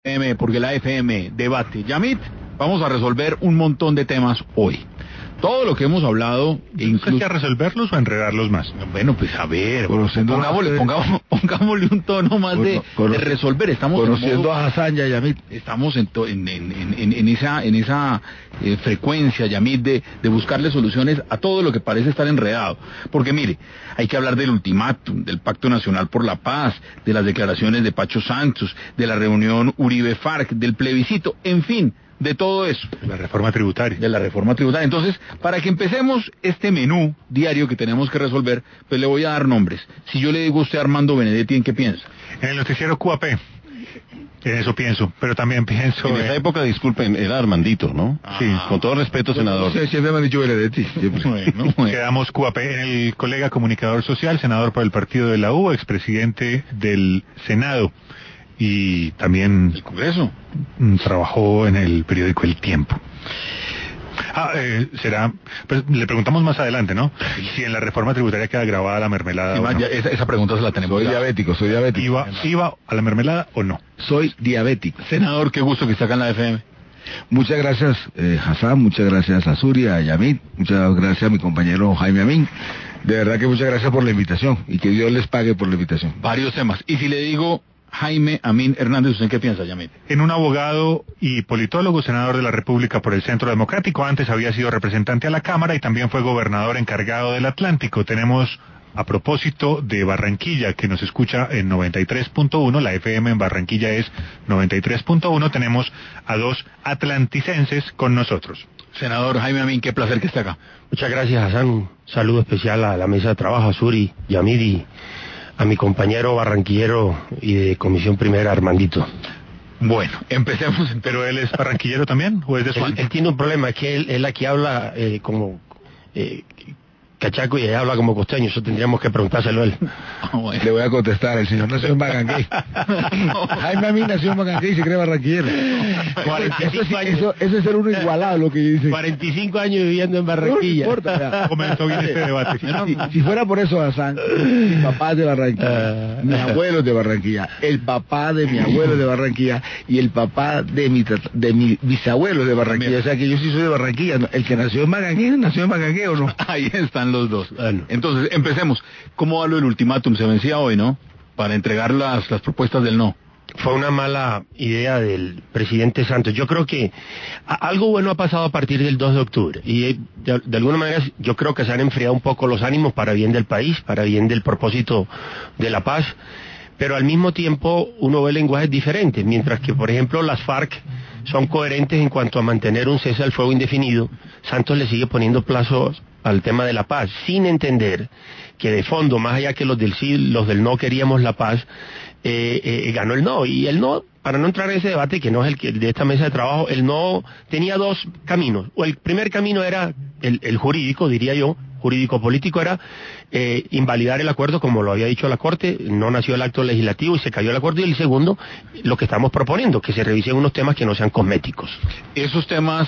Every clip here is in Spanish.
Porque la FM debate. Yamit, vamos a resolver un montón de temas hoy. Todo lo que hemos hablado, incluso a resolverlos o a enredarlos más. Bueno, pues a ver, pongámosle un tono más de resolver. Estamos conociendo a Hassan y a Yamit. Estamos en esa frecuencia, Yamit, de buscarle soluciones a todo lo que parece estar enredado. Porque mire, hay que hablar del ultimátum, del Pacto Nacional por la Paz, de las declaraciones de Pacho Santos, de la reunión Uribe-FARC, del plebiscito, en fin, de todo eso. De la reforma tributaria. Entonces, para que empecemos este menú diario que tenemos que resolver, pues le voy a dar nombres. Si yo le digo a usted Armando Benedetti, ¿en qué piensa? En el noticiero QAP. En eso pienso, pero también pienso... En esa época, disculpen, era Armandito, ¿no? Sí. Con todo respeto, senador. Siempre me han dicho Benedetti. Bueno. Quedamos QAP en el colega comunicador social, senador por el partido de la U, expresidente del Senado. Y también el Congreso trabajó en el periódico El Tiempo. Pues le preguntamos más adelante, ¿no? Si en la reforma tributaria queda grabada la mermelada. No. Esa pregunta se la tenemos. Soy diabético. ¿Iba a la mermelada o no? Soy diabético. Senador, qué gusto que está acá en la FM. Muchas gracias, Hassan, muchas gracias a Zuria, a Yamit, muchas gracias a mi compañero Jaime Amin. De verdad que muchas gracias por la invitación y que Dios les pague por la invitación. Varios temas. Y si le digo Jaime Amin Hernández, ¿usted qué piensa, Yamit? En un abogado y politólogo, senador de la República por el Centro Democrático, antes había sido representante a la Cámara y también fue gobernador encargado del Atlántico. Tenemos, a propósito de Barranquilla, que nos escucha en 93.1, la FM en Barranquilla es 93.1, tenemos a dos atlanticenses con nosotros. Senador Jaime Amin, qué placer que esté acá. Muchas gracias, Hassan. Un saludo especial a la mesa de trabajo, a Suri, Yamid y a mi compañero barranquillero y de Comisión Primera, Armandito. Bueno, empecemos. ¿Pero él es barranquillero también o es de Suárez? Él tiene un problema, es que él aquí habla como cachaco y ella habla como costeño, eso tendríamos que preguntárselo a él. Bueno. Le voy a contestar, el señor nació en Bagangué. Jaime Amin nació en Bagangué y se cree barranquillero. 45 años. Eso es ser uno igualado lo que dice. 45 años viviendo en Barranquilla. No importa. Comenzó bien este debate. Si fuera por eso, Hassan, mi papá es de Barranquilla, mi abuelo es de Barranquilla, el papá de mi abuelo es de Barranquilla y el papá de mi bisabuelo es de Barranquilla. O sea que yo sí soy de Barranquilla. El que nació en Bagangué o no. Ahí están los dos. Bueno. Entonces, empecemos. ¿Cómo va lo del ultimátum? Se vencía hoy, ¿no? Para entregar las propuestas del no. Fue una mala idea del presidente Santos. Yo creo que algo bueno ha pasado a partir del 2 de octubre. Y de alguna manera yo creo que se han enfriado un poco los ánimos para bien del país, para bien del propósito de la paz. Pero al mismo tiempo uno ve lenguajes diferentes. Mientras que, por ejemplo, las FARC son coherentes en cuanto a mantener un cese al fuego indefinido, Santos le sigue poniendo plazos al tema de la paz, sin entender que de fondo, más allá que los del sí, los del no queríamos la paz, ganó el no. Y el no, para no entrar en ese debate, que no es el que de esta mesa de trabajo, el no tenía dos caminos. O el primer camino era el jurídico, diría yo, jurídico-político, era invalidar el acuerdo, como lo había dicho la Corte, no nació el acto legislativo y se cayó el acuerdo. Y el segundo, lo que estamos proponiendo, que se revisen unos temas que no sean cosméticos. Esos temas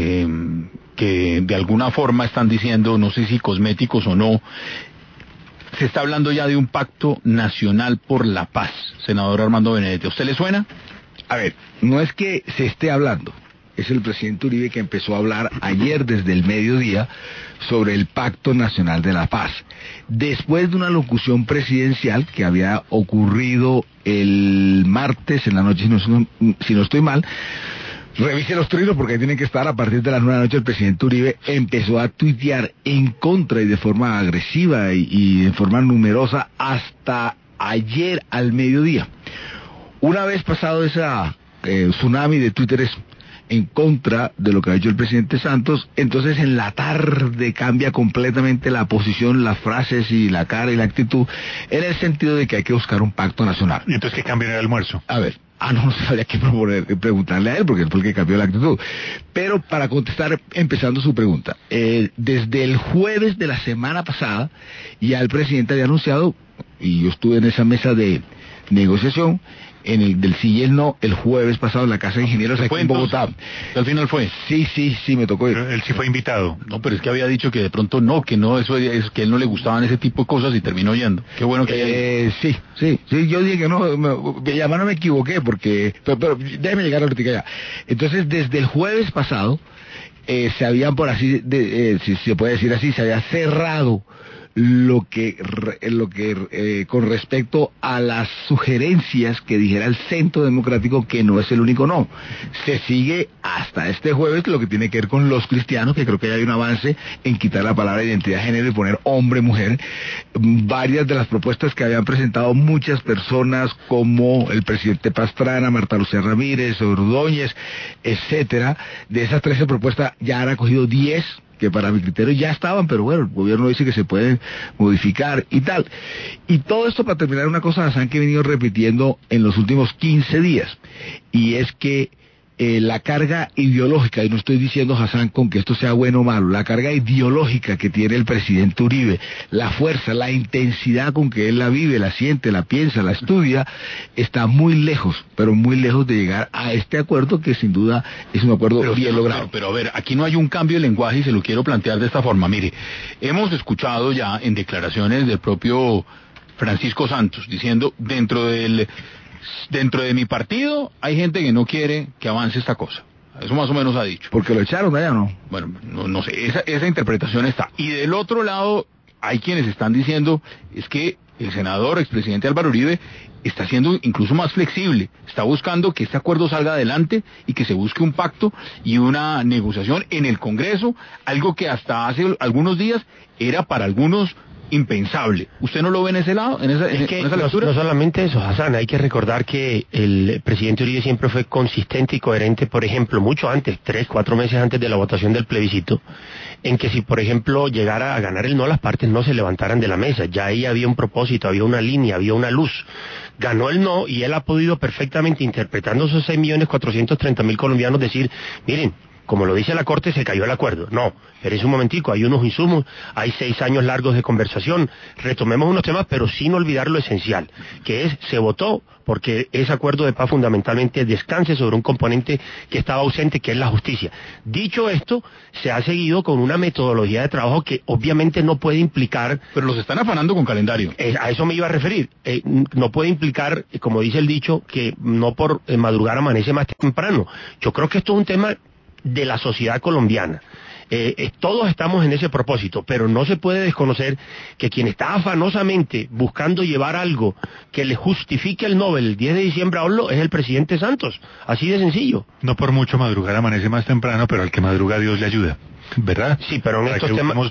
que de alguna forma están diciendo, no sé si cosméticos o no, se está hablando ya de un pacto nacional por la paz, senador Armando Benedetti. ¿A usted le suena? A ver, no es que se esté hablando, es el presidente Uribe que empezó a hablar ayer desde el mediodía sobre el Pacto Nacional de la Paz, después de una locución presidencial que había ocurrido el martes en la noche, si no estoy mal. Revise los trinos porque ahí tienen que estar. A partir de las 9 de la noche el presidente Uribe empezó a tuitear en contra y de forma agresiva y de forma numerosa hasta ayer al mediodía. Una vez pasado esa tsunami de Twitter en contra de lo que ha dicho el presidente Santos, entonces en la tarde cambia completamente la posición, las frases y la cara y la actitud, en el sentido de que hay que buscar un pacto nacional. ¿Y entonces qué cambia en el almuerzo? A ver, no sabía que preguntarle a él, porque él fue el que cambió la actitud. Pero para contestar, empezando su pregunta, desde el jueves de la semana pasada, ya el presidente había anunciado, y yo estuve en esa mesa de negociación, del sí y el no el jueves pasado en la Casa de Ingenieros aquí en Bogotá. Al final fue. Sí, me tocó ir. Pero él sí fue invitado. No, pero es que había dicho que de pronto no, que no, eso es que a él no le gustaban ese tipo de cosas y terminó yendo. Qué bueno que haya ido. Sí, yo dije que no, además no me equivoqué porque, pero déjeme llegar ahorita ya. Entonces, desde el jueves pasado, se habían, por así, si se puede decir así, se había cerrado lo que con respecto a las sugerencias que dijera el Centro Democrático, que no es el único no. Se sigue hasta este jueves lo que tiene que ver con los cristianos, que creo que ya hay un avance en quitar la palabra identidad de género y poner hombre, mujer. Varias de las propuestas que habían presentado muchas personas, como el presidente Pastrana, Marta Lucía Ramírez, Ordóñez, etcétera, de esas 13 propuestas ya han acogido 10 que para mi criterio ya estaban, pero bueno, el gobierno dice que se pueden modificar y tal. Y todo esto para terminar una cosa, Hassan, que he venido repitiendo en los últimos 15 días, y es que la carga ideológica, y no estoy diciendo, Hassan, con que esto sea bueno o malo, la carga ideológica que tiene el presidente Uribe, la fuerza, la intensidad con que él la vive, la siente, la piensa, la estudia, está muy lejos, pero muy lejos de llegar a este acuerdo, que sin duda es un acuerdo bien logrado. Pero a ver, aquí no hay un cambio de lenguaje y se lo quiero plantear de esta forma. Mire, hemos escuchado ya en declaraciones del propio Francisco Santos diciendo, dentro de mi partido hay gente que no quiere que avance esta cosa. Eso más o menos ha dicho. Porque lo echaron allá, ¿no? Bueno, no sé, esa interpretación está. Y del otro lado hay quienes están diciendo, es que el senador, expresidente Álvaro Uribe, está siendo incluso más flexible, está buscando que este acuerdo salga adelante y que se busque un pacto y una negociación en el Congreso, algo que hasta hace algunos días era para algunos impensable. ¿Usted no lo ve en ese lado? ¿En esa lectura? No solamente eso, Hassan, hay que recordar que el presidente Uribe siempre fue consistente y coherente, por ejemplo, mucho antes, 3, 4 meses antes de la votación del plebiscito, en que si, por ejemplo, llegara a ganar el no, las partes no se levantaran de la mesa. Ya ahí había un propósito, había una línea, había una luz. Ganó el no y él ha podido perfectamente, interpretando esos 6.430.000 colombianos, decir, miren, como lo dice la Corte, se cayó el acuerdo. No, pero es un momentico, hay unos insumos, hay 6 años largos de conversación, retomemos unos temas, pero sin olvidar lo esencial, que es, se votó porque ese acuerdo de paz fundamentalmente descanse sobre un componente que estaba ausente, que es la justicia. Dicho esto, se ha seguido con una metodología de trabajo que obviamente no puede implicar... Pero los están afanando con calendario. A eso me iba a referir. No puede implicar, como dice el dicho, que no por madrugar amanece más temprano. Yo creo que esto es un tema de la sociedad colombiana. Todos estamos en ese propósito, pero no se puede desconocer que quien está afanosamente buscando llevar algo que le justifique el Nobel el 10 de diciembre a Oslo es el presidente Santos, así de sencillo. No por mucho madrugar amanece más temprano, pero al que madruga Dios le ayuda, ¿verdad? Sí, pero en estos temas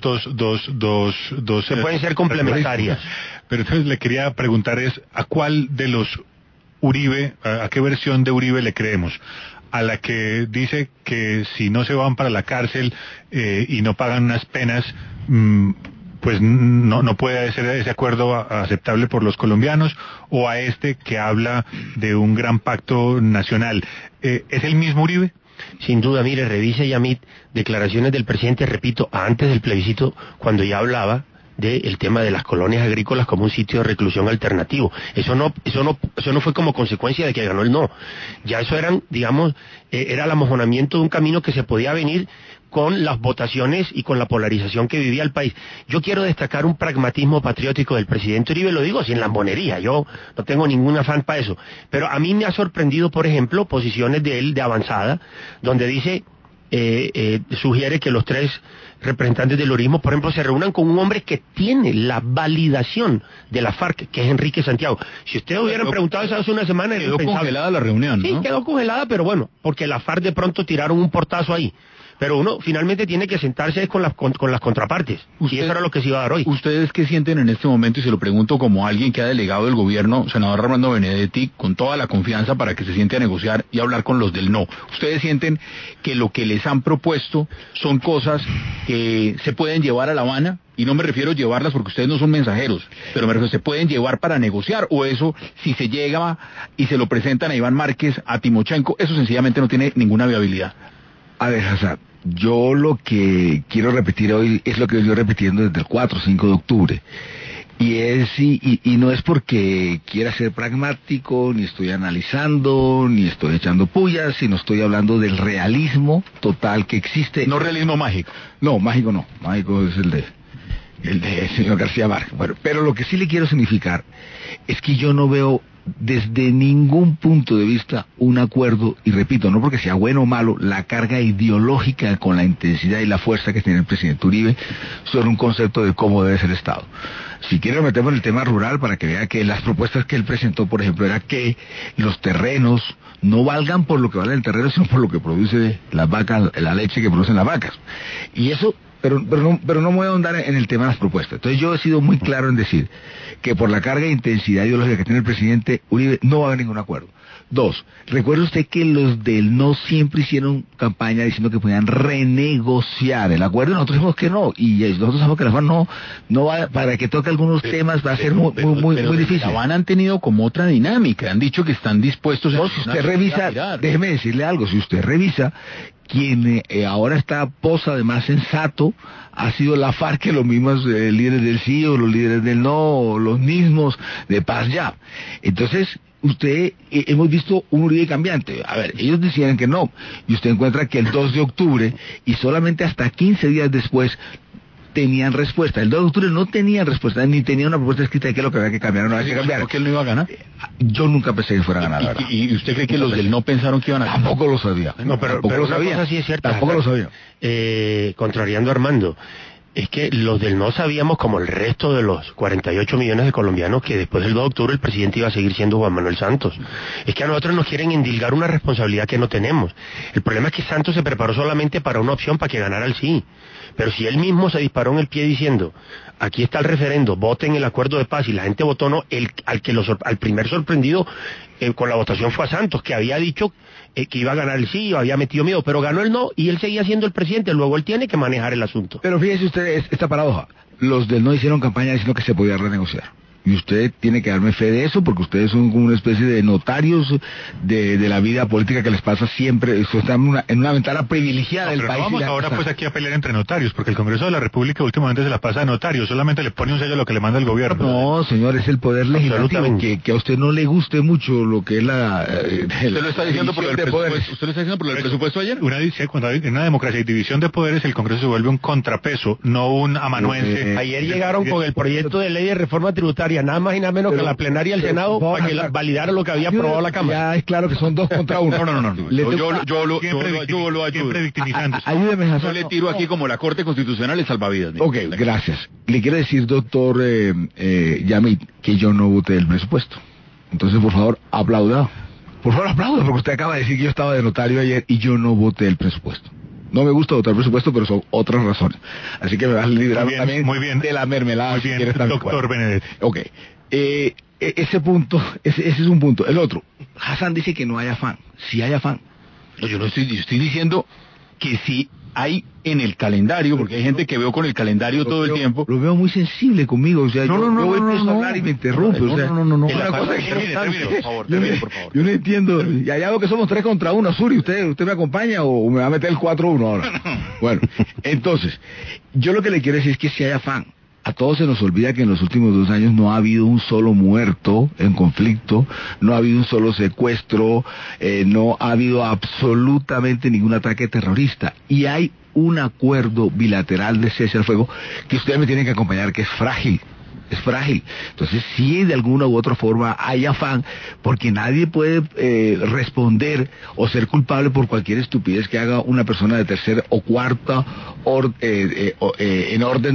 dos se pueden ser complementarias. Pero entonces le quería preguntar ¿a cuál de los Uribe, a qué versión de Uribe le creemos? ¿A la que dice que si no se van para la cárcel y no pagan unas penas, pues no puede ser ese acuerdo aceptable por los colombianos, o a este que habla de un gran pacto nacional? ¿Es el mismo Uribe? Sin duda, mire, revise Yamit declaraciones del presidente, repito, antes del plebiscito, cuando ya hablaba del tema de las colonias agrícolas como un sitio de reclusión alternativo. Eso no fue como consecuencia de que ganó el no. Ya eso eran, digamos, era el amojonamiento de un camino que se podía venir con las votaciones y con la polarización que vivía el país. Yo quiero destacar un pragmatismo patriótico del presidente Uribe, lo digo sin lambonería, yo no tengo ningún afán para eso. Pero a mí me ha sorprendido, por ejemplo, posiciones de él de avanzada, donde dice, sugiere que los 3 representantes del urismo, por ejemplo, se reúnan con un hombre que tiene la validación de la FARC, que es Enrique Santiago. Si ustedes hubieran preguntado eso hace una semana... Quedó congelada la reunión, ¿no? Sí, quedó congelada, pero bueno, porque la FARC de pronto tiraron un portazo ahí. Pero uno finalmente tiene que sentarse con las contrapartes. Y eso era lo que se iba a dar hoy. ¿Ustedes qué sienten en este momento? Y se lo pregunto como alguien que ha delegado el gobierno, senador Armando Benedetti, con toda la confianza para que se siente a negociar y hablar con los del no. ¿Ustedes sienten que lo que les han propuesto son cosas que se pueden llevar a La Habana? Y no me refiero a llevarlas porque ustedes no son mensajeros, pero me refiero, ¿se pueden llevar para negociar? O eso, si se llega y se lo presentan a Iván Márquez, a Timochenko, eso sencillamente no tiene ninguna viabilidad. A ver, Hassan, yo lo que quiero repetir hoy es lo que yo repitiendo desde el 4 o 5 de octubre. Y no es porque quiera ser pragmático, ni estoy analizando, ni estoy echando pullas, sino estoy hablando del realismo total que existe. No realismo mágico. No, mágico no. Mágico es el de señor García Márquez. Bueno, pero lo que sí le quiero significar es que yo no veo desde ningún punto de vista un acuerdo, y repito, no porque sea bueno o malo, la carga ideológica con la intensidad y la fuerza que tiene el presidente Uribe sobre un concepto de cómo debe ser el Estado. Si quieren metemos en el tema rural para que vea que las propuestas que él presentó, por ejemplo, era que los terrenos no valgan por lo que vale el terreno, sino por lo que produce las vacas, la leche que producen las vacas. Y eso pero no me voy a ahondar en el tema de las propuestas. Entonces yo he sido muy claro en decir que por la carga de intensidad ideológica que tiene el presidente Uribe no va a haber ningún acuerdo. Dos, recuerde usted que los del no siempre hicieron campaña diciendo que podían renegociar el acuerdo, nosotros dijimos que no, y nosotros sabemos que la FAN no va, para que toque algunos temas va a ser muy difícil. La FAN han tenido como otra dinámica, han dicho que están dispuestos si usted revisa, déjeme decirle algo, si usted revisa, quien ahora está posa de más sensato ha sido la FARC, que los mismos líderes del sí o los líderes del no, o los mismos de Paz Ya. Entonces, hemos visto un Uribe cambiante. A ver, ellos decían que no, y usted encuentra que el 2 de octubre, y solamente hasta 15 días después, tenían respuesta. El 2 de octubre no tenían respuesta, ni tenían una propuesta escrita de qué es lo que había que cambiar o no había que cambiar. ¿Por qué él no iba a ganar? Yo nunca pensé que fuera a ganar. ¿Y usted cree que los del no pensaron que iban a ganar? Tampoco lo sabía. No, pero una cosa sí es cierta. Tampoco lo sabía. Contrariando a Armando, es que los del no sabíamos, como el resto de los 48 millones de colombianos, que después del 2 de octubre el presidente iba a seguir siendo Juan Manuel Santos. Es que a nosotros nos quieren endilgar una responsabilidad que no tenemos. El problema es que Santos se preparó solamente para una opción, para que ganara el sí. Pero si él mismo se disparó en el pie diciendo, aquí está el referendo, voten el acuerdo de paz, y la gente votó no, al primer sorprendido con la votación fue a Santos, que había dicho que iba a ganar el sí, o había metido miedo, pero ganó el no, y él seguía siendo el presidente. Luego él tiene que manejar el asunto. Pero fíjese usted esta paradoja, los del no hicieron campaña diciendo que se podía renegociar. Y usted tiene que darme fe de eso, porque ustedes son como una especie de notarios de la vida política que les pasa siempre. Eso está en una ventana privilegiada del país. No vamos ahora pues aquí a pelear entre notarios, porque el Congreso de la República últimamente se la pasa de notario, solamente le pone un sello a lo que le manda el gobierno. No, señor, es el poder legislativo, que a usted no le guste mucho lo que es la... ¿Usted lo está diciendo por el presupuesto? ¿Usted lo está diciendo por el presupuesto ayer? Cuando hay una democracia y división de poderes, el Congreso se vuelve un contrapeso, no un amanuense. Ayer llegaron con el proyecto de ley de reforma tributaria, nada más y nada menos que la plenaria del Senado, para que validara lo que había aprobado la Cámara. Ya es claro que son 2 contra 1. No. Yo lo ayudo. Siempre victimizándose. Ayúdeme, Hassan. Yo le tiro aquí como la Corte Constitucional es salvavidas. Ok, gracias. Le quiero decir, doctor Yamit, que yo no voté el presupuesto. Entonces, por favor, aplauda. Por favor, aplauda, porque usted acaba de decir que yo estaba de notario ayer y yo no voté el presupuesto. No me gusta votar presupuesto, pero son otras razones. Así que me vas a liberar también de la mermelada. Muy bien, doctor Benedetti. Ok. Ese punto, ese es un punto. El otro, Hassan dice que no hay afán. Sí hay afán. No, yo estoy diciendo que sí hay en el calendario, porque hay gente que veo con el calendario todo el tiempo. Lo veo muy sensible conmigo, o sea, yo empiezo a hablar y me interrumpe. No. Termine, por favor. Yo no entiendo. Ya veo que somos 3 contra 1, Suri. ¿Usted me acompaña o me va a meter el 4-1 ahora? Bueno, entonces, yo lo que le quiero decir es que sí hay afán. A todos se nos olvida que en los últimos 2 años no ha habido un solo muerto en conflicto, no ha habido un solo secuestro, no ha habido absolutamente ningún ataque terrorista. Y hay un acuerdo bilateral de cese al fuego que ustedes me tienen que acompañar, que es frágil. Es frágil. Entonces, sí, de alguna u otra forma hay afán, porque nadie puede responder o ser culpable por cualquier estupidez que haga una persona de tercera o cuarta en orden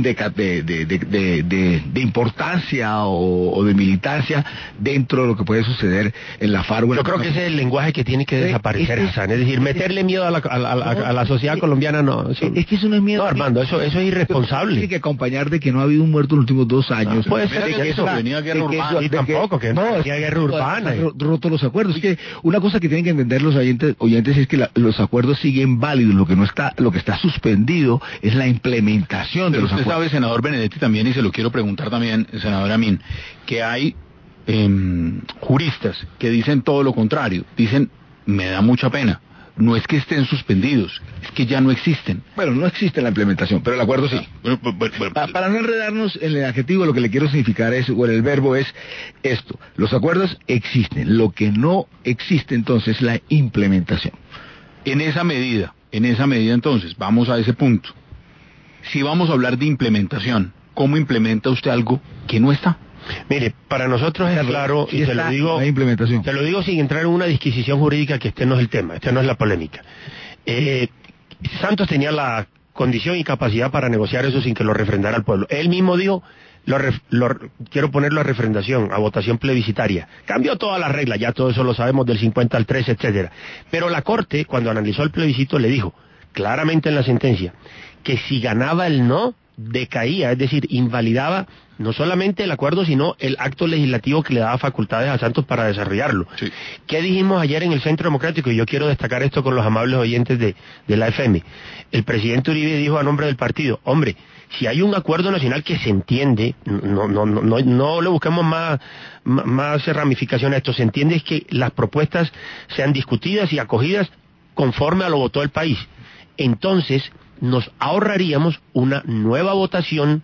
de importancia o de militancia dentro de lo que puede suceder en la FARC. Yo creo que ese es el lenguaje que tiene que desaparecer, Hassan. Es decir, meterle miedo a la sociedad colombiana, no. Es que eso no es miedo. No, Armando, eso es irresponsable. Tiene que acompañar de que no ha habido un muerto en los últimos 2 años. Puede ser que eso venía guerra urbana. Y tampoco, que no venía guerra urbana. Roto los acuerdos. Es que una cosa que tienen que entender los oyentes es que los acuerdos siguen válidos. Lo que está suspendido es la implementación de los acuerdos. Usted sabe, senador Benedetti, también, y se lo quiero preguntar también, senador Amin, que hay juristas que dicen todo lo contrario. Dicen, me da mucha pena, no es que estén suspendidos, es que ya no existen. Bueno, no existe la implementación, pero el acuerdo sí. Bueno, Para no enredarnos en el adjetivo, lo que le quiero significar es, o en el verbo es esto. Los acuerdos existen. Lo que no existe entonces es la implementación. en esa medida entonces, vamos a ese punto. Si vamos a hablar de implementación, ¿cómo implementa usted algo que no está? Mire, para nosotros es claro, y te lo digo, la implementación. te lo digo sin entrar en una disquisición jurídica, que este no es el tema, este no es la polémica. Santos tenía la condición y capacidad para negociar eso sin que lo refrendara el pueblo. Él mismo dijo, quiero ponerlo a refrendación, a votación plebiscitaria. Cambió todas las reglas, ya todo eso lo sabemos, del 50 al 13, etcétera. Pero la Corte, cuando analizó el plebiscito, le dijo claramente en la sentencia que si ganaba el no, decaía, es decir, invalidaba no solamente el acuerdo, sino el acto legislativo que le daba facultades a Santos para desarrollarlo. Sí. ¿Qué dijimos ayer en el Centro Democrático? Y yo quiero destacar esto con los amables oyentes de la FM. El presidente Uribe dijo a nombre del partido, hombre, si hay un acuerdo nacional que se entiende, no le busquemos más ramificación a esto, se entiende es que las propuestas sean discutidas y acogidas conforme a lo votó el país. Entonces, nos ahorraríamos una nueva votación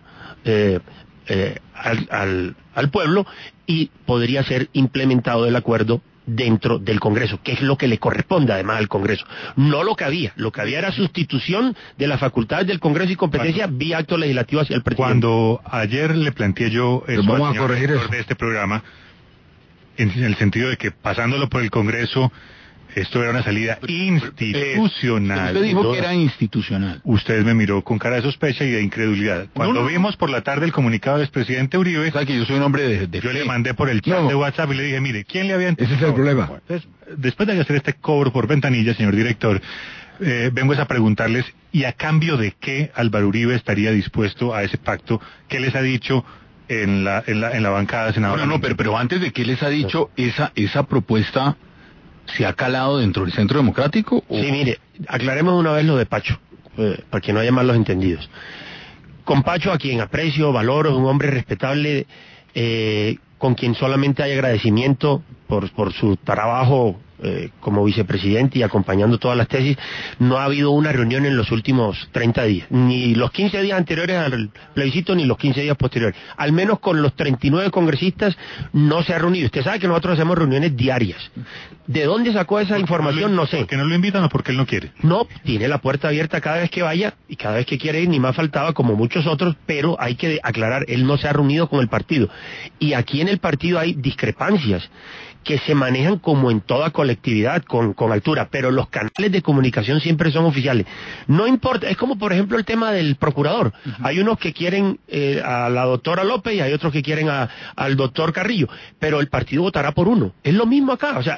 al pueblo y podría ser implementado el acuerdo dentro del Congreso, que es lo que le corresponde además al Congreso. No lo que había era sustitución de las facultades del Congreso y competencia vía acto legislativo hacia el presidente. Cuando ayer le planteé yo eso vamos al a corregir director eso de este programa, en el sentido de que pasándolo por el Congreso, esto era una salida institucional. Usted dijo que era institucional. Usted me miró con cara de sospecha y de incredulidad. Cuando vimos por la tarde el comunicado del expresidente Uribe, O sea, que yo soy un hombre de yo fe. le mandé por el chat de WhatsApp y le dije, mire, ¿quién le había Ese es el problema. Entonces, después de hacer este cobro por ventanilla, señor director, vengo a preguntarles, ¿y a cambio de qué Álvaro Uribe estaría dispuesto a ese pacto? ¿Qué les ha dicho en la bancada senadora? No, pero antes de qué les ha dicho, esa propuesta se ha calado dentro del Centro Democrático. Sí, mire, aclaremos una vez lo de Pacho, para que no haya malos entendidos. Con Pacho, a quien aprecio, valoro, es un hombre respetable, con quien solamente hay agradecimiento por su trabajo como vicepresidente y acompañando todas las tesis. No ha habido una reunión en los últimos 30 días, ni los 15 días anteriores al plebiscito, ni los 15 días posteriores. Al menos con los 39 congresistas no se ha reunido. Usted sabe que nosotros hacemos reuniones diarias. ¿De dónde sacó esa información? No sé. ¿Por qué no lo invitan o porque él no quiere? No, tiene la puerta abierta cada vez que vaya y cada vez que quiere ir, ni más faltaba, como muchos otros, pero hay que aclarar, él no se ha reunido con el partido. Y aquí en el partido hay discrepancias que se manejan como en toda colectividad, con altura, pero los canales de comunicación siempre son oficiales. No importa, es como por ejemplo el tema del procurador. Hay unos que quieren a la doctora López y hay otros que quieren al doctor Carrillo, pero el partido votará por uno. Es lo mismo acá, o sea,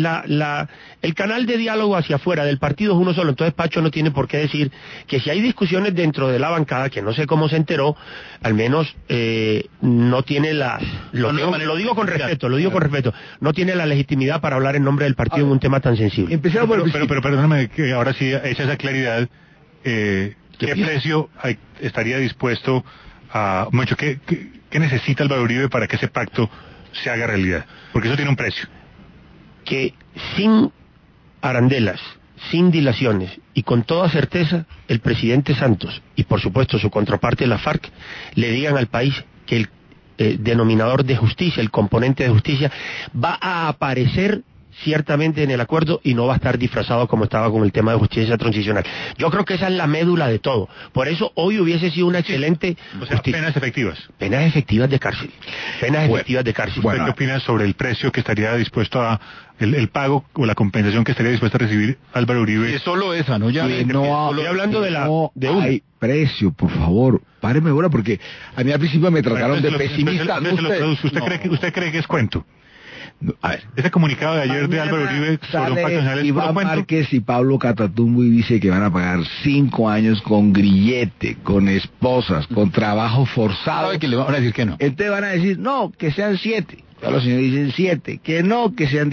el canal de diálogo hacia afuera del partido es uno solo. Entonces Pacho no tiene por qué decir que si hay discusiones dentro de la bancada, que no sé cómo se enteró, al menos no tiene lo digo con respeto, no tiene la legitimidad para hablar en nombre del partido en un tema tan sensible. Empezamos por pero perdóname, que ahora sí, hecha esa claridad, ¿qué precio estaría dispuesto a... Mucho, ¿qué necesita Álvaro Uribe para que ese pacto se haga realidad? Porque eso tiene un precio. Que sin arandelas, sin dilaciones y con toda certeza, el presidente Santos y por supuesto su contraparte la FARC le digan al país que el denominador de justicia, el componente de justicia, va a aparecer ciertamente en el acuerdo y no va a estar disfrazado como estaba con el tema de justicia transicional. Yo creo que esa es la médula de todo. Por eso hoy hubiese sido una excelente justicia. Penas efectivas. Penas efectivas de cárcel. ¿Usted qué opina sobre el precio que estaría dispuesto a... el pago o la compensación que estaría dispuesto a recibir Álvaro Uribe? Es solo esa, ¿no? Ya estoy hablando de una. Hay precio, por favor. Páreme ahora porque a mí al principio me trataron de pesimista. ¿Usted cree que es cuento? A ver, ese comunicado de ayer de Álvaro Uribe sobre un pacto nacional es Iván puro cuento. Márquez y Pablo Catatumbo y dice que van a pagar 5 años con grillete, con esposas, con trabajo forzado. ¿Sabe que le van a decir que no? Entonces van a decir, no, que sean 7. Ya los señores dicen 7, que no, que sean 10.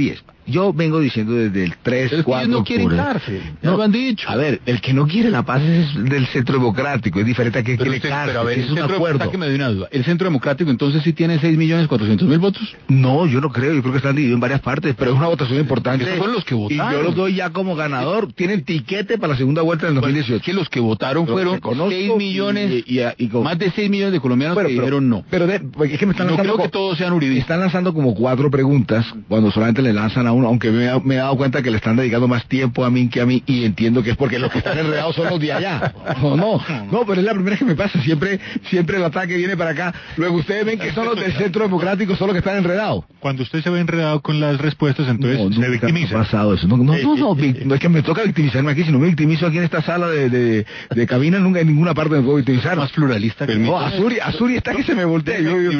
yo vengo diciendo desde el 3, Pero es que 4 ellos no de quieren octubre. cárcel, ya lo han dicho. A ver, el que no quiere la paz es del Centro Democrático, es diferente a que Pero, quiere cárcel, pero a ver, es un acuerdo. sáqueme de una duda. ¿El Centro Democrático entonces sí tiene 6.400.000 votos? No, yo no creo, yo creo que están divididos en varias partes, pero es una votación importante. Esos son los que Y votaron. yo los doy ya como ganador, tienen tiquete para la segunda vuelta del 2018. Es que los que votaron Los fueron reconozco 6 millones, con- más de 6 millones de colombianos que dijeron no. Pero porque es que me están No lanzando creo que todos sean uribistas. están lanzando como 4 preguntas cuando solamente le lanzan a uno, aunque me he dado cuenta que le están dedicando más tiempo a mí que a mí, y entiendo que es porque los que están enredados son los de allá. No, pero es la primera vez que me pasa, siempre el ataque viene para acá. Luego ustedes ven que son los del Centro Democrático, son los que están enredados. Cuando usted se ve enredado con las respuestas, entonces No, se nunca victimiza. ha pasado eso. No es que me toca victimizarme aquí, si no me victimizo aquí en esta sala de cabina, nunca en ninguna parte me puedo victimizar. Más pluralista que No, Azuri está que se me voltea.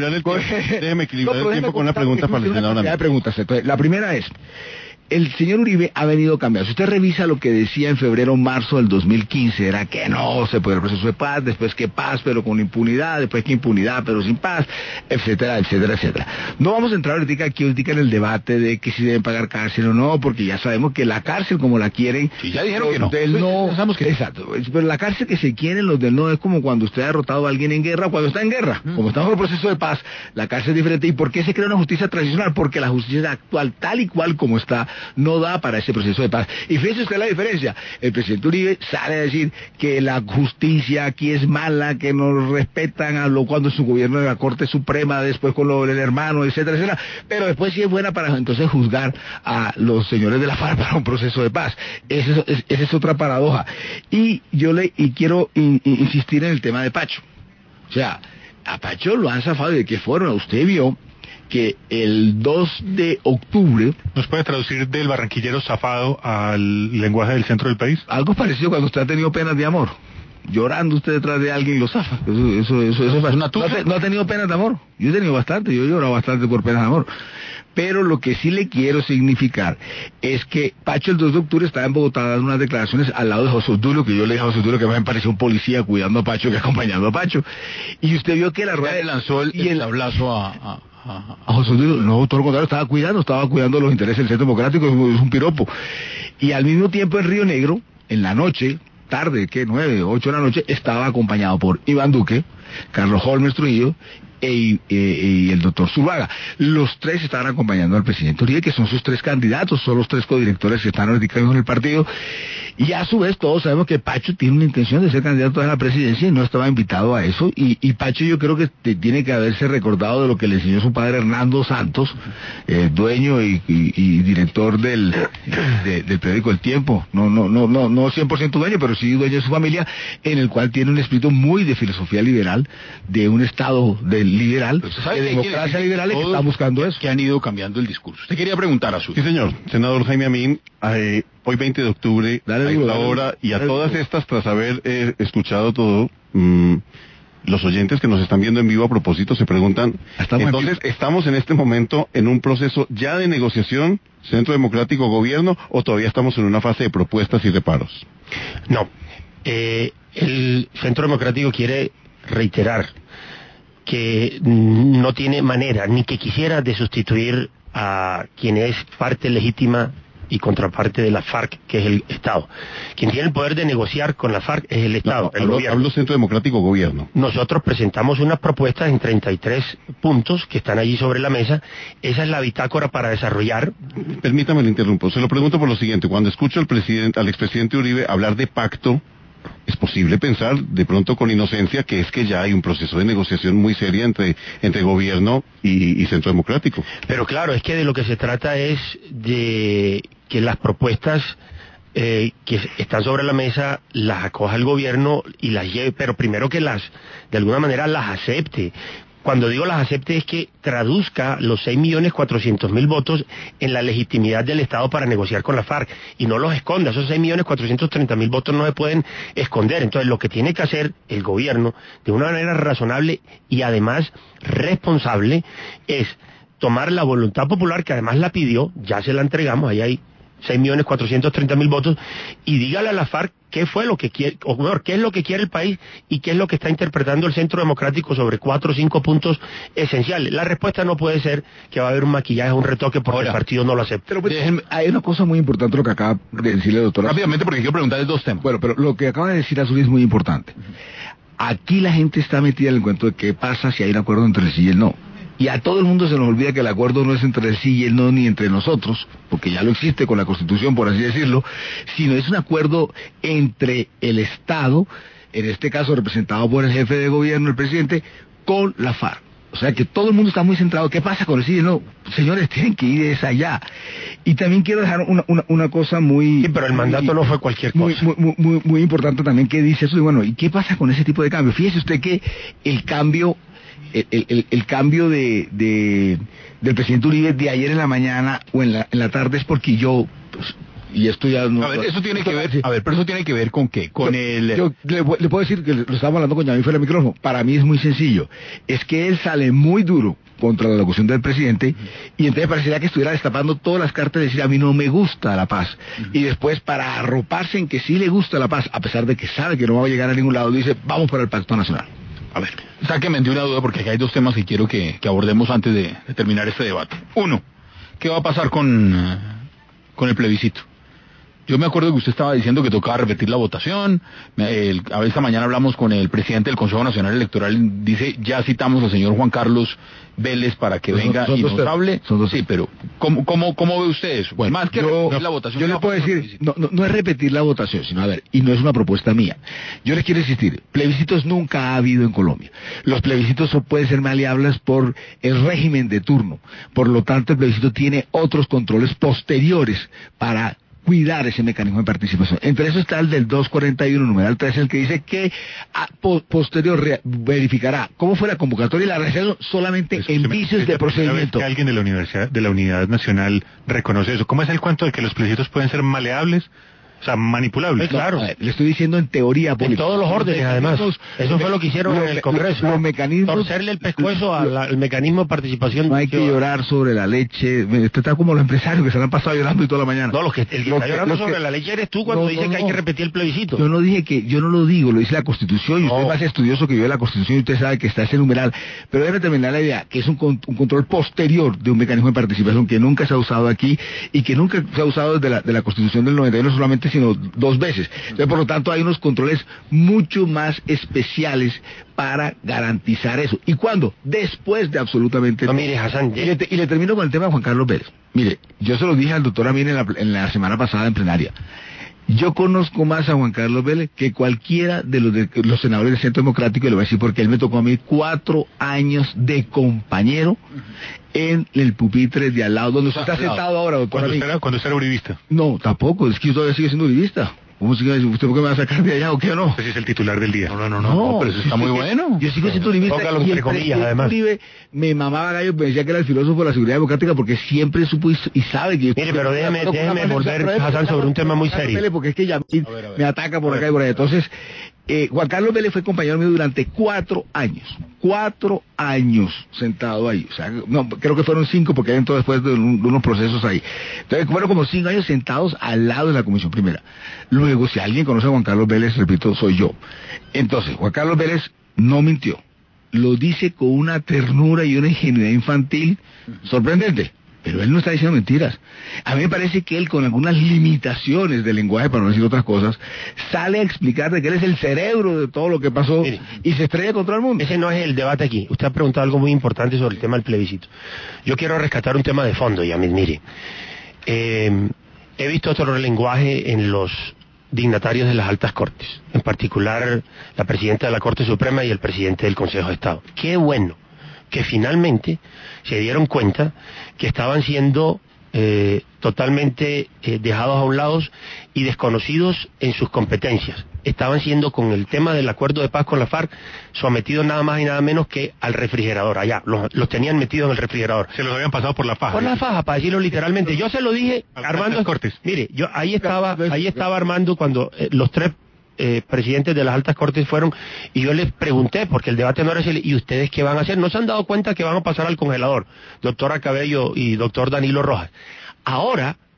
Déjeme equilibrar el tiempo con una pregunta para el senador. De preguntas. Entonces, la primera es, el señor Uribe ha venido cambiando. Si usted revisa lo que decía en febrero, marzo del 2015, era que no se puede el proceso de paz, después que paz, pero con impunidad, después que impunidad, pero sin paz, etcétera, etcétera, etcétera. No vamos a entrar ahorita en el debate de que si deben pagar cárcel o no, porque ya sabemos que la cárcel como la quieren, Sí, ya dijeron que no. del no, Pensamos que exacto, pero la cárcel que se quieren los del no es como cuando usted ha derrotado a alguien en guerra o cuando está en guerra. Como estamos en el proceso de paz, la cárcel es diferente. ¿Y por qué se crea una justicia transicional? Porque la justicia actual, tal y cual como está, no da para ese proceso de paz. Y fíjese usted la diferencia. El presidente Uribe sale a decir que la justicia aquí es mala, que no respetan a lo cuando su gobierno de la Corte Suprema, después con lo del hermano, etcétera, etcétera. Pero después sí es buena para entonces juzgar a los señores de la FARC para un proceso de paz. Esa es otra paradoja. Y yo quiero insistir en el tema de Pacho. O sea, a Pacho lo han zafado de qué forma. Usted vio que el 2 de octubre... ¿Nos puede traducir del barranquillero zafado al lenguaje del centro del país? Algo parecido cuando usted ha tenido penas de amor. Llorando usted detrás de alguien y lo zafa. Eso es una tusa. no ha tenido penas de amor. Yo he tenido bastante, yo he llorado bastante por penas de amor. Pero lo que sí le quiero significar es que Pacho el 2 de octubre estaba en Bogotá dando unas declaraciones al lado de José Obdulio, que yo le dije a José Obdulio que me pareció un policía cuidando a Pacho que acompañando a Pacho. Y usted vio que la rueda le lanzó el tablazo a José Obdulio, no, todo lo contrario, estaba cuidando los intereses del Centro Democrático, es un piropo. Y al mismo tiempo en Río Negro, en la noche, tarde, 9, 8 de la noche, estaba acompañado por Iván Duque, Carlos Holmes Trujillo y el doctor Zuluaga. Los tres estaban acompañando al presidente Uribe, que son sus 3 candidatos, son los 3 codirectores que están ahorita en el partido. Y a su vez todos sabemos que Pacho tiene una intención de ser candidato a la presidencia y no estaba invitado a eso. Y Pacho yo creo que tiene que haberse recordado de lo que le enseñó su padre Hernando Santos, dueño y director del periódico El Tiempo. No 100% dueño, pero sí dueño de su familia, en el cual tiene un espíritu muy de filosofía liberal, de un estado liberal, de democracia liberal, que está buscando eso. Que han ido cambiando el discurso. Usted quería preguntar a su... Sí, señor. Senador Jaime Amin, hoy 20 de octubre, Dale a duro, esta dale hora, duro, y a dale todas duro. estas, tras haber escuchado todo, los oyentes que nos están viendo en vivo a propósito se preguntan, Estamos en entonces, ¿estamos en este momento en un proceso ya de negociación, Centro Democrático Gobierno, o todavía estamos en una fase de propuestas y reparos? No. El Centro Democrático quiere reiterar que no tiene manera, ni que quisiera, de sustituir a quien es parte legítima y contraparte de la FARC, que es el Estado. Quien tiene el poder de negociar con la FARC es el Estado, el gobierno. Hablo Centro Democrático Gobierno. Nosotros presentamos unas propuestas en 33 puntos que están allí sobre la mesa. Esa es la bitácora para desarrollar. Permítame, le interrumpo. Se lo pregunto por lo siguiente. Cuando escucho al expresidente Uribe hablar de pacto, es posible pensar, de pronto con inocencia, que es que ya hay un proceso de negociación muy seria entre gobierno y Centro Democrático. Pero claro, es que de lo que se trata es de que las propuestas que están sobre la mesa las acoja el gobierno y las lleve, pero primero que de alguna manera las acepte. Cuando digo las acepte es que traduzca los 6.400.000 votos en la legitimidad del Estado para negociar con la FARC y no los esconda. Esos 6.430.000 votos no se pueden esconder. Entonces lo que tiene que hacer el gobierno de una manera razonable y además responsable es tomar la voluntad popular, que además la pidió, ya se la entregamos, ahí hay 6.430.000 votos, y dígale a la FARC qué fue lo que quiere, o mejor, qué es lo que quiere el país y qué es lo que está interpretando el Centro Democrático sobre 4 o 5 puntos esenciales. La respuesta no puede ser que va a haber un maquillaje, un retoque porque el partido no lo acepta. Pero hay una cosa muy importante lo que acaba de decirle el doctor. Rápidamente, porque quiero preguntarles 2 temas. Bueno, pero lo que acaba de decir Azul es muy importante. Aquí la gente está metida en el cuento de qué pasa si hay un acuerdo entre el sí y el no. Y a todo el mundo se nos olvida que el acuerdo no es entre el sí y el no, ni entre nosotros, porque ya lo existe con la Constitución, por así decirlo, sino es un acuerdo entre el Estado, en este caso representado por el jefe de gobierno, el presidente, con la FARC. O sea que todo el mundo está muy centrado. ¿Qué pasa con el sí y el no? Señores, tienen que ir esa allá. Y también quiero dejar una cosa muy... Sí, pero el mandato no fue cualquier cosa. Muy importante también que dice eso. Y bueno, ¿y qué pasa con ese tipo de cambio? Fíjese usted que el cambio... El cambio del presidente Uribe de ayer en la mañana o en la tarde es porque yo... Pues, y esto ya no... A ver, eso tiene que ver... A ver, pero eso tiene que ver con qué? Con Yo le puedo decir que lo estaba hablando con Yamil fuera del micrófono. Para mí es muy sencillo. Es que él sale muy duro contra la locución del presidente y entonces parecería que estuviera destapando todas las cartas de decir a mí no me gusta la paz. Y después para arroparse en que sí le gusta la paz, a pesar de que sabe que no va a llegar a ningún lado, dice vamos para el Pacto Nacional. A ver, sáquenme de una duda porque aquí hay 2 temas que quiero que abordemos antes de terminar este debate. 1, ¿qué va a pasar con el plebiscito? Yo me acuerdo que usted estaba diciendo que tocaba repetir la votación. Esta mañana hablamos con el presidente del Consejo Nacional Electoral. Dice, ya citamos al señor Juan Carlos Vélez para que venga y nos hable. Sí, pero ¿cómo ve usted eso? Bueno, más que repetir la votación. Yo le puedo decir, no es repetir la votación, sino a ver, y no es una propuesta mía. Yo les quiero insistir, plebiscitos nunca ha habido en Colombia. Los plebiscitos pueden ser maleables por el régimen de turno. Por lo tanto, el plebiscito tiene otros controles posteriores para cuidar ese mecanismo de participación. Entre eso está el del 241, numeral 3, el que dice que posterior verificará cómo fue la convocatoria y la realización solamente en vicios de procedimiento. Que alguien de la Unidad Nacional reconoce eso. ¿Cómo es el cuento de que los plebiscitos pueden ser maleables? O sea, manipulables. Claro. Le estoy diciendo en teoría política. En todos los órdenes, además. Eso fue lo que hicieron en el Congreso. Los mecanismos... Torcerle el pescuezo al mecanismo de participación. No hay que llorar sobre la leche. Usted está como los empresarios que se la han pasado llorando y toda la mañana. No, el que está llorando sobre la leche eres tú cuando dices que hay que repetir el plebiscito. Yo no dije que... Yo no lo digo, lo dice la Constitución. Y usted es más estudioso que yo de la Constitución y usted sabe que está ese numeral. Pero debe terminar la idea que es un control posterior de un mecanismo de participación que nunca se ha usado aquí y que nunca se ha usado desde la Constitución del 91 solamente, sino 2 veces. Entonces, por lo tanto, hay unos controles mucho más especiales para garantizar eso. ¿Y cuándo? Después de absolutamente... No, mire, Hassan... Y le termino con el tema de Juan Carlos Vélez. Mire, yo se lo dije al doctor Amin en la semana pasada en plenaria. Yo conozco más a Juan Carlos Vélez que cualquiera de los senadores del Centro Democrático, y le voy a decir porque él me tocó a mí 4 años de compañero en el pupitre de al lado, donde usted está sentado ahora, doctor. Cuando usted era uribista. No, tampoco, es que yo todavía sigue siendo uribista. ¿Cómo sigue? ¿Usted por qué me va a sacar de allá o qué o no? Ese es el titular del día. No, pero eso está muy bueno. Yo sigo siendo uribista. Póngalo entre comillas, además. Uribe me mamaba gallo, me decía que era el filósofo de la seguridad democrática porque siempre supo y sabe que... Mire, pero déjeme volver, Hassan, sobre un tema muy serio. Porque es que ya me ataca por acá y por allá. Entonces, Juan Carlos Vélez fue compañero mío durante 4 años. 4 años sentado ahí. O sea, no, creo que fueron 5 porque entró después de unos procesos ahí. Entonces, fueron como 5 años sentados al lado de la Comisión Primera. Luego, si alguien conoce a Juan Carlos Vélez, repito, soy yo. Entonces, Juan Carlos Vélez no mintió. Lo dice con una ternura y una ingenuidad infantil sorprendente. Pero él no está diciendo mentiras. A mí me parece que él, con algunas limitaciones del lenguaje, para no decir otras cosas, sale a explicar de que él es el cerebro de todo lo que pasó. Mire, y se estrella contra el mundo. Ese no es el debate aquí. Usted ha preguntado algo muy importante sobre el tema del plebiscito. Yo quiero rescatar un tema de fondo, Yamil. Mire, he visto otro lenguaje en los dignatarios de las altas cortes, en particular la presidenta de la Corte Suprema y el presidente del Consejo de Estado. Qué bueno que finalmente se dieron cuenta que estaban siendo totalmente dejados a un lado y desconocidos en sus competencias. Estaban siendo, con el tema del acuerdo de paz con la FARC, sometidos nada más y nada menos que al refrigerador. Allá, los tenían metidos en el refrigerador. Se los habían pasado por la faja. Por la faja, para decirlo literalmente. Yo se lo dije, Armando Cortes. Mire, yo ahí estaba Armando cuando los 3 presidentes de las altas cortes fueron, y yo les pregunté, porque el debate no era ese, ¿y ustedes qué van a hacer? ¿No se han dado cuenta que van a pasar al congelador? Doctora Cabello y doctor Danilo Rojas. Ahora,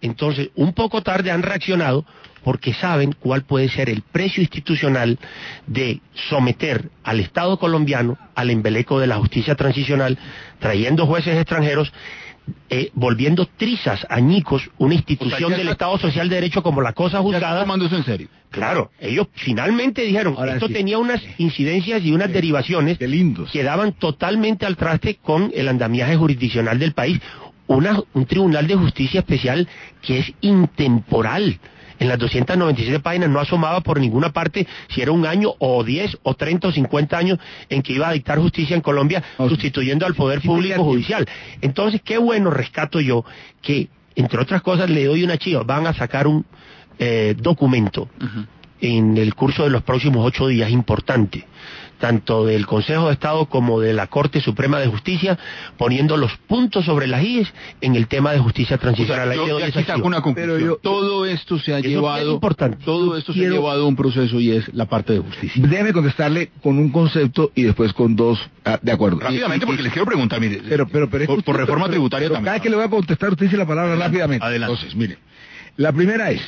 entonces, un poco tarde han reaccionado porque saben cuál puede ser el precio institucional de someter al Estado colombiano al embeleco de la justicia transicional, trayendo jueces extranjeros, volviendo trizas, añicos, una institución del Estado Social de Derecho como la cosa juzgada. Tomando eso en serio. Claro, ellos finalmente dijeron, Ahora esto sí, tenía unas incidencias y unas derivaciones qué lindos. que daban totalmente al traste con el andamiaje jurisdiccional del país. Un tribunal de justicia especial que es intemporal. En las 297 páginas no asomaba por ninguna parte si era un año o 10 o 30 o 50 años en que iba a dictar justicia en Colombia, sustituyendo al poder público judicial. Entonces, qué bueno rescato yo que, entre otras cosas, le doy una chiva. Van a sacar un documento en el curso de los próximos 8 días, importante, tanto del Consejo de Estado como de la Corte Suprema de Justicia, poniendo los puntos sobre las IES en el tema de justicia transicional. Yo aquí saco una conclusión. Todo esto se ha llevado, se ha llevado a un proceso y es la parte de justicia. Déjeme contestarle con un concepto y después con dos, de acuerdo. Rápidamente, porque les quiero preguntar, mire, pero por reforma tributaria también. Cada vez que le voy a contestar, usted dice la palabra rápidamente. Adelante. Entonces, mire, la primera es,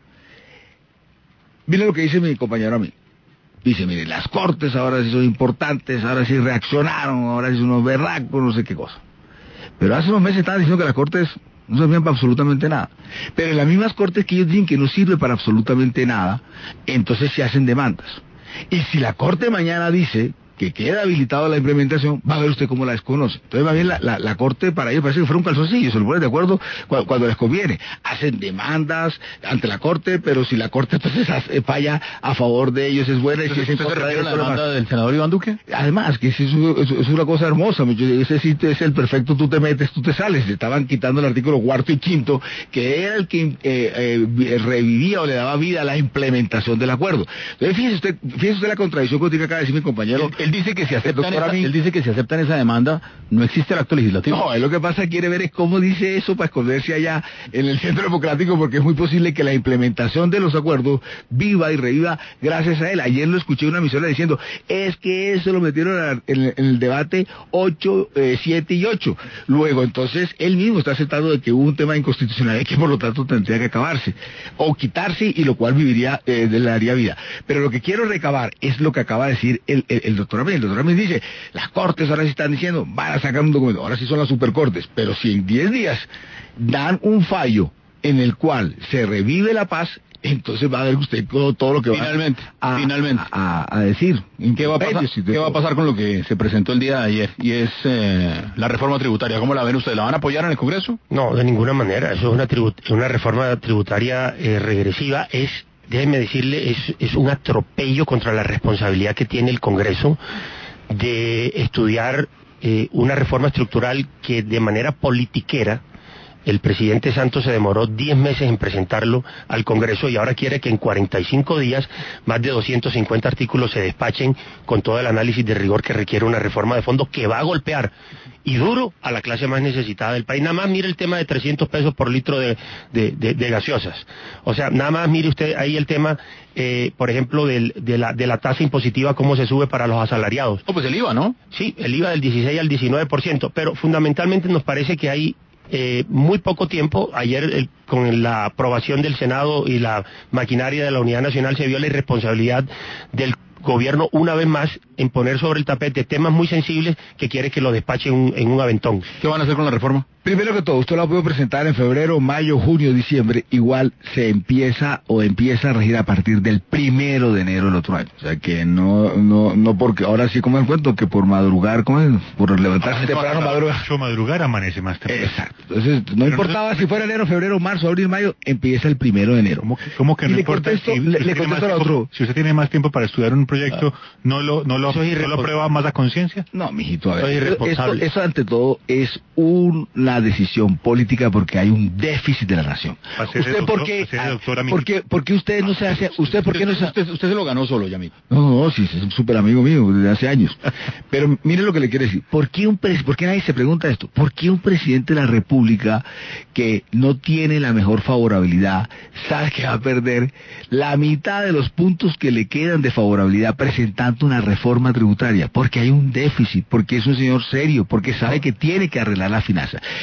mire lo que dice mi compañero a mí. Dice, mire, las cortes ahora sí son importantes, ahora sí reaccionaron, ahora sí son unos berracos, no sé qué cosa. Pero hace unos meses estaban diciendo que las cortes no servían para absolutamente nada. Pero en las mismas cortes que ellos dicen que no sirve para absolutamente nada, entonces se hacen demandas. Y si la corte mañana dice que queda habilitado la implementación, va a ver usted cómo la desconoce. Entonces, más bien, la Corte para ellos parece que fuera un calzoncillo, se lo ponen de acuerdo cuando les conviene. Hacen demandas ante la Corte, pero si la Corte entonces falla a favor de ellos, es buena. Y si ¿Usted se refiere a la demanda del senador Iván Duque? Además, que es una cosa hermosa, ese sí es el perfecto, tú te metes, tú te sales. Le estaban quitando el artículo 4 y 5, que era el que revivía o le daba vida a la implementación del acuerdo. Entonces, fíjese usted la contradicción que acaba de decir mi compañero. Él dice que si aceptan esa demanda, no existe el acto legislativo. No, él lo que pasa quiere ver es cómo dice eso para esconderse allá en el Centro Democrático, porque es muy posible que la implementación de los acuerdos viva y reviva gracias a él. Ayer lo escuché en una emisora diciendo, es que eso lo metieron en el debate 8, 7 y 8. Luego, entonces, él mismo está aceptando de que hubo un tema de inconstitucionalidad que por lo tanto tendría que acabarse, o quitarse, y lo cual le daría vida. Pero lo que quiero recabar es lo que acaba de decir el doctor Amén. El doctor Amén dice, las cortes ahora sí están diciendo, van a sacar un documento, ahora sí son las supercortes, pero si en 10 días dan un fallo en el cual se revive la paz, entonces va a ver usted todo lo que finalmente a decir. ¿Qué va a pasar con lo que se presentó el día de ayer? Y es la reforma tributaria. ¿Cómo la ven ustedes? ¿La van a apoyar en el Congreso? No, de ninguna manera. Eso es una reforma tributaria regresiva. Déjeme decirle, es un atropello contra la responsabilidad que tiene el Congreso de estudiar una reforma estructural que de manera politiquera el presidente Santos se demoró 10 meses en presentarlo al Congreso y ahora quiere que en 45 días más de 250 artículos se despachen con todo el análisis de rigor que requiere una reforma de fondo que va a golpear y duro a la clase más necesitada del país. Nada más mire el tema de 300 pesos por litro de gaseosas. O sea, nada más mire usted ahí el tema, por ejemplo, de la tasa impositiva, cómo se sube para los asalariados. Pues el IVA, ¿no? Sí, el IVA del 16 al 19%, pero fundamentalmente nos parece que hay muy poco tiempo. Ayer con la aprobación del Senado y la maquinaria de la Unidad Nacional se vio la irresponsabilidad del gobierno una vez más en poner sobre el tapete temas muy sensibles que quiere que lo despachen en un aventón. ¿Qué van a hacer con la reforma? Primero que todo, usted lo puede presentar en febrero, mayo, junio, diciembre, igual se empieza a regir a partir del 1 de enero del otro año. O sea que no porque ahora sí como el cuento que por madrugar, por levantarse temprano madrugar amanece más temprano. Exacto. Entonces no importaba si fuera enero, febrero, marzo, abril, mayo, empieza el 1 de enero. ¿Cómo que no importa? Si usted tiene más tiempo para estudiar un proyecto, ¿no lo prueba más a conciencia? No, mijito, a ver. Eso ante todo es una decisión política porque hay un déficit de la nación. ¿Por qué usted no se hace? ¿Usted por qué no se hace? Usted se lo ganó solo, Yamil. No, sí, es un súper amigo mío desde hace años. Pero mire lo que le quiero decir. ¿Por qué nadie se pregunta esto? ¿Por qué un presidente de la República que no tiene la mejor favorabilidad sabe que va a perder la mitad de los puntos que le quedan de favorabilidad presentando una reforma tributaria? Porque hay un déficit, porque es un señor serio, porque sabe que tiene que arreglar la finanza.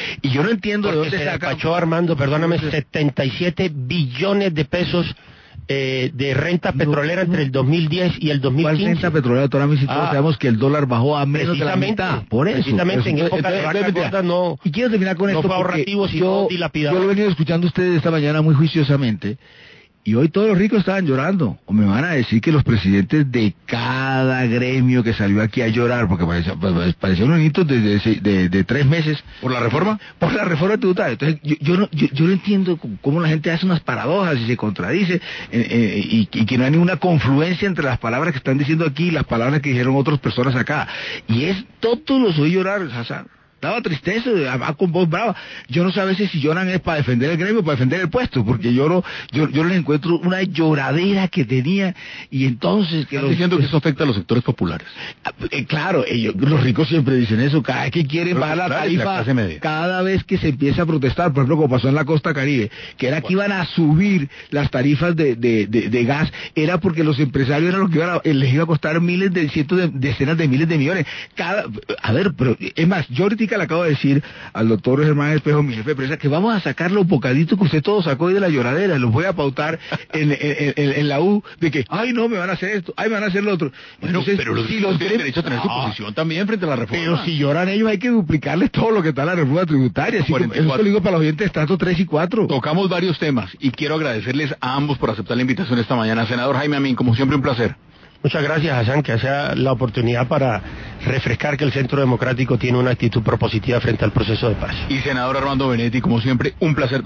Y yo no entiendo de Porque dónde se saca... despachó, Armando, perdóname, 77 billones de pesos de renta petrolera entre el 2010 y el 2015. ¿Cuál renta petrolera, doctora Misi? Todos sabemos que el dólar bajó a menos de la mitad. Por eso. Precisamente en época de vaca gorda no... Y quiero terminar con no esto fue ahorrativo, sino dilapidador. Yo lo he venido escuchando a ustedes esta mañana muy juiciosamente. Y hoy todos los ricos estaban llorando. O me van a decir que los presidentes de cada gremio que salió aquí a llorar, porque parecían unos niños de 3 meses. ¿Por la reforma? Por la reforma tributaria. Entonces, yo no entiendo cómo la gente hace unas paradojas y se contradice, y que no hay ninguna confluencia entre las palabras que están diciendo aquí y las palabras que dijeron otras personas acá. Y todos los oí llorar, Hassan. Daba tristeza, además con voz brava. Yo no sé a veces si lloran es para defender el gremio o para defender el puesto, porque yo les encuentro una lloradera que tenía, y entonces... ¿Estás diciendo que eso afecta a los sectores populares? Claro, los ricos siempre dicen eso, cada vez que quieren bajar la tarifa, cada vez que se empieza a protestar, por ejemplo, como pasó en la costa Caribe, que era que iban a subir las tarifas de gas, era porque los empresarios eran los que les iba a costar decenas de miles de millones. Pero es más, yo ahorita le acabo de decir al doctor Germán Espejo, mi jefe de prensa, que vamos a sacar los bocaditos que usted todo sacó hoy de la lloradera, los voy a pautar en la U, de que, ay no, me van a hacer esto, ay me van a hacer lo otro. Bueno, entonces, pero los tienen derecho a tener su posición también frente a la reforma. Pero si lloran ellos hay que duplicarles todo lo que está en la reforma tributaria, así como, eso lo digo para los oyentes de estrato 3 y 4. Tocamos varios temas y quiero agradecerles a ambos por aceptar la invitación esta mañana. Senador Jaime Amin, como siempre un placer. Muchas gracias, Hassan, que sea la oportunidad para refrescar que el Centro Democrático tiene una actitud propositiva frente al proceso de paz. Y senador Armando Benedetti, como siempre, un placer.